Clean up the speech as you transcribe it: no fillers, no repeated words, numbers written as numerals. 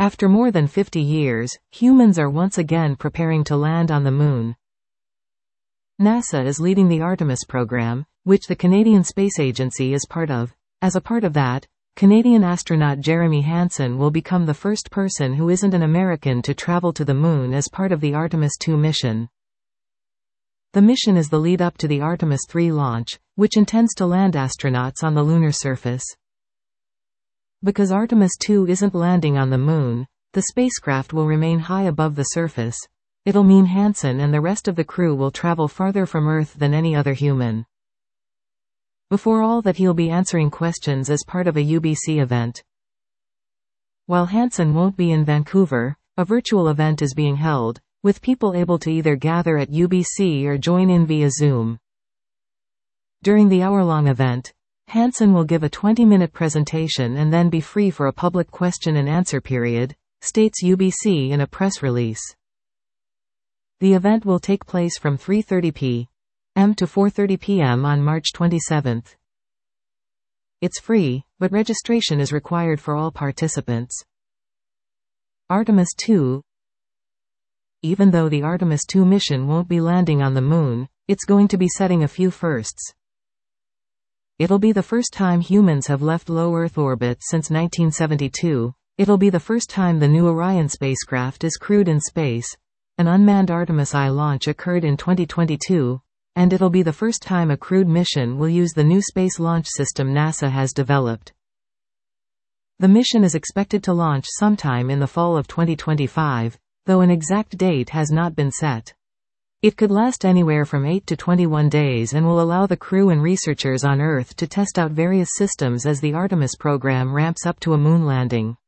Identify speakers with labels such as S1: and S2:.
S1: After more than 50 years, humans are once again preparing to land on the Moon. NASA is leading the Artemis program, which the Canadian Space Agency is part of. As a part of that, Canadian astronaut Jeremy Hansen will become the first person who isn't an American to travel to the Moon as part of the Artemis II mission. The mission is the lead-up to the Artemis III launch, which intends to land astronauts on the lunar surface. Because Artemis II isn't landing on the Moon, the spacecraft will remain high above the surface. It'll mean Hansen and the rest of the crew will travel farther from Earth than any other human. Before all that, he'll be answering questions as part of a UBC event. While Hansen won't be in Vancouver, a virtual event is being held, with people able to either gather at UBC or join in via Zoom. During the hour-long event, Hansen will give a 20-minute presentation and then be free for a public question and answer period, states UBC in a press release. The event will take place from 3:30 p.m. to 4:30 p.m. on March 27. It's free, but registration is required for all participants. Artemis II. Even though the Artemis II mission won't be landing on the Moon, it's going to be setting a few firsts. It'll be the first time humans have left low Earth orbit since 1972. It'll be the first time the new Orion spacecraft is crewed in space. An unmanned Artemis I launch occurred in 2022, and it'll be the first time a crewed mission will use the new space launch system NASA has developed. The mission is expected to launch sometime in the fall of 2025, though an exact date has not been set. It could last anywhere from 8 to 21 days and will allow the crew and researchers on Earth to test out various systems as the Artemis program ramps up to a moon landing.